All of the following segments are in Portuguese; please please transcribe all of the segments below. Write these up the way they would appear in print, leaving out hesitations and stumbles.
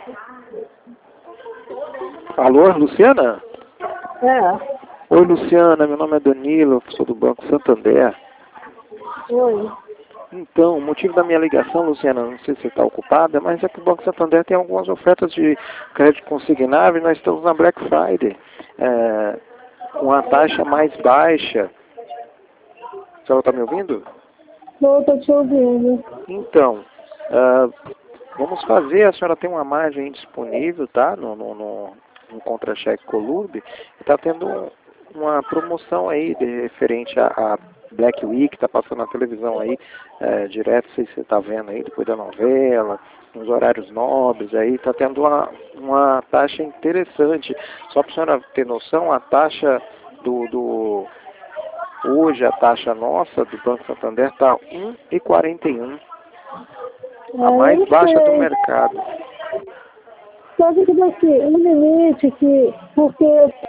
Alô, Luciana? É. Oi, Luciana, meu nome é Danilo, eu sou do Banco Santander. Oi. Então, o motivo da minha ligação, Luciana, não sei se você está ocupada, mas é que o Banco Santander tem algumas ofertas de crédito consignável e nós estamos na Black Friday, com a taxa mais baixa. A senhora está me ouvindo? Não, estou te ouvindo. Então, vamos fazer, a senhora tem uma margem disponível, tá? No contra-cheque Colurb, está tendo uma promoção aí referente a Black Week, está passando na televisão aí, direto, não sei se você está vendo aí, depois da novela, nos horários nobres aí, está tendo uma taxa interessante. Só para a senhora ter noção, a taxa hoje a taxa nossa do Banco Santander está 1,41, a mais baixa do mercado. Só que daqui, um limite que, porque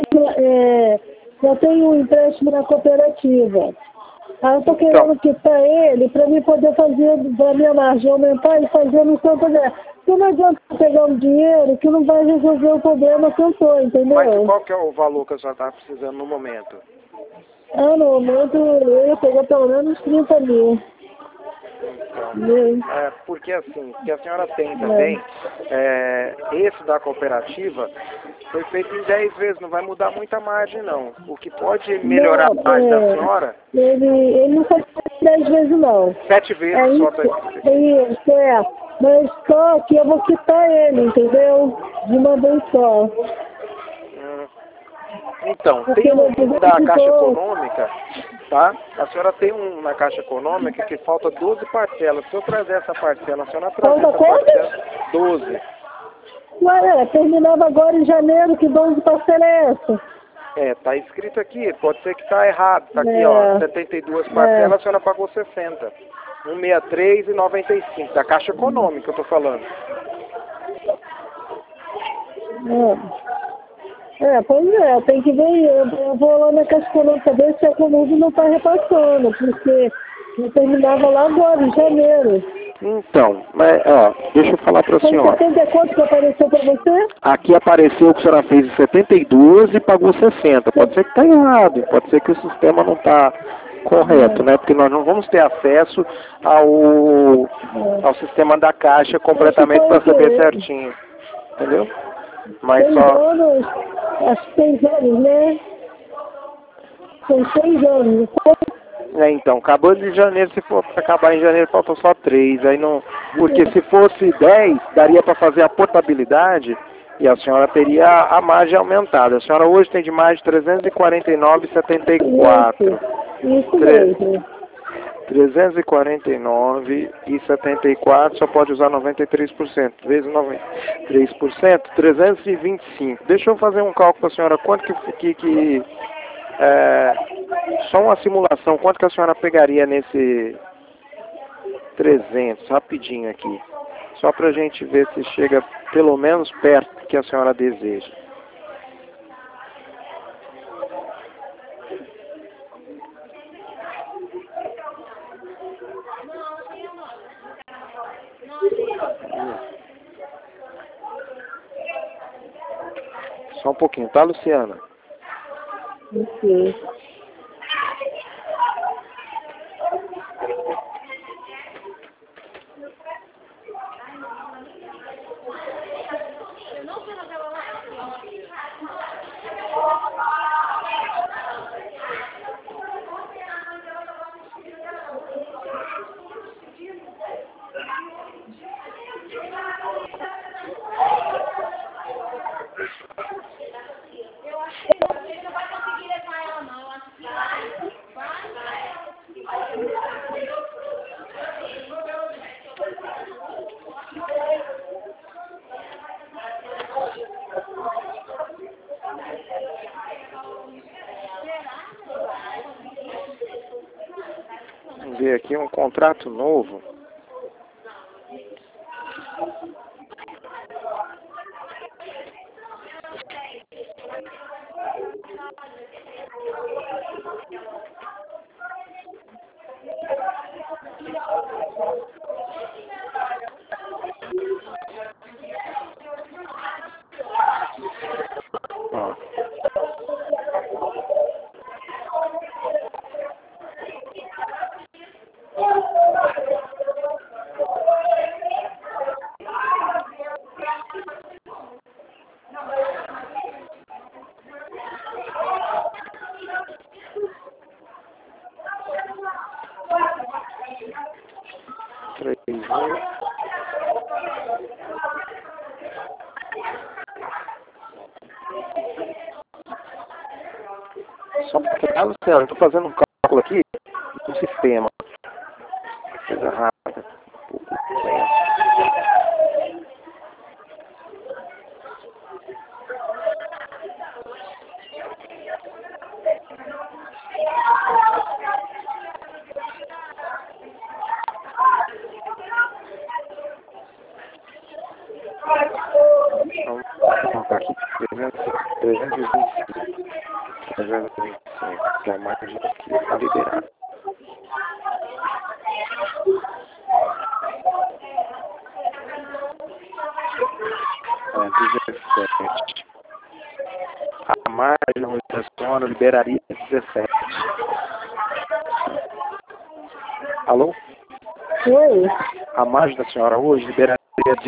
eu tenho um empréstimo na cooperativa. Aí eu estou querendo quitar ele para mim poder fazer da minha margem aumentar e fazer no Santander. Porque não adianta pegar um dinheiro que não vai resolver o problema que eu estou, entendeu? Mas qual que é o valor que a senhora está precisando no momento? No momento eu ia pegar pelo menos 30 mil. Então, porque assim, que a senhora tem também, esse da cooperativa foi feito em 10 vezes, não vai mudar muita margem não. O que pode melhorar a margem da senhora... Ele não foi 10 vezes não. 7 vezes só. Isso, mas só que eu vou quitar ele, entendeu? De uma vez só. Então, tem um da Caixa Econômica, tá? A senhora tem um na Caixa Econômica que falta 12 parcelas. Se eu trazer essa parcela, a senhora traz essa parcela 12. Ué, terminava agora em janeiro, que 12 parcelas é essa? Tá escrito aqui, pode ser que tá errado. Tá aqui, ó, 72 parcelas, a senhora pagou 60. 163,95, da Caixa Econômica eu tô falando. Pois é, tem que ver, eu vou lá na Caixa Econômica ver se a Colurb não está repassando, porque eu terminava lá agora, em janeiro. Então, mas, deixa eu falar para a senhora. 70 quanto que apareceu para você? Aqui apareceu que a senhora fez 72 e pagou 60. Pode ser que está errado, pode ser que o sistema não está correto, né? Porque nós não vamos ter acesso ao sistema da Caixa completamente para saber certinho, entendeu? Mas 6 anos, acho que 6 anos, né? São 6 anos. Então, acabou de janeiro, se for para acabar em janeiro, faltam só 3. Aí não, porque se fosse 10, daria para fazer a portabilidade e a senhora teria a margem aumentada. A senhora hoje tem de margem 349,74. Isso mesmo. 349,74, só pode usar 93%. Vezes 93%, 325. Deixa eu fazer um cálculo para a senhora. Quanto que só uma simulação, quanto que a senhora pegaria nesse 300, rapidinho aqui, só para a gente ver se chega pelo menos perto do que a senhora deseja. Só um pouquinho, tá, Luciana? Ok. Vamos ver aqui um contrato novo. junho. Só porque, caso, eu estou fazendo um cálculo aqui no sistema. Coisa rápida. Um pouco lento. Vamos colocar aqui 325, que é a margem que está liberada. É 17. A margem da senhora liberaria 17. Alô? Oi? A margem da senhora hoje liberaria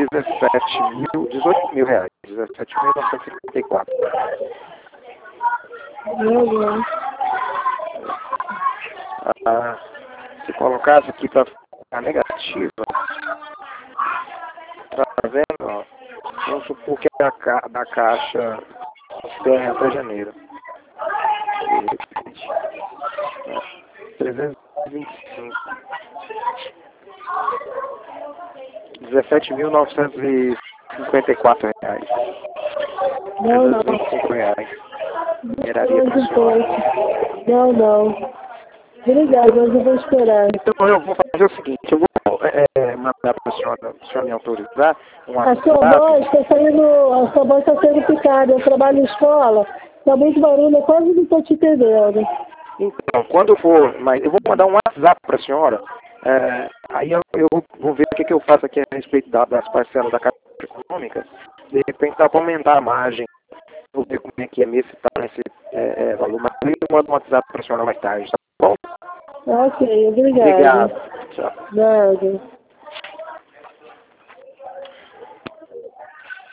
18 mil reais. 17.954. Meu Deus. Se colocasse aqui para ficar negativa, tá vendo? Ó, vamos supor que da caixa até janeiro. 325. 17.954 reais. Não, não. 325 reais. Liberaria para a senhora. Não. Obrigada, mas eu vou esperar. Então eu vou fazer o seguinte, eu vou mandar para a senhora me autorizar um A sua voz está sendo picada. Eu trabalho em escola, está muito barulho, eu quase não estou te entendendo. Então, quando for, mas eu vou mandar um WhatsApp para a senhora, aí eu vou ver o que eu faço aqui a respeito das parcelas da Caixa Econômica. De repente dá para aumentar a margem, vou ver como é que é mesmo, se está nesse valor, mas eu mando um WhatsApp para a senhora mais tarde, tá bom? Ok, obrigada. Obrigado. Tchau. Nada.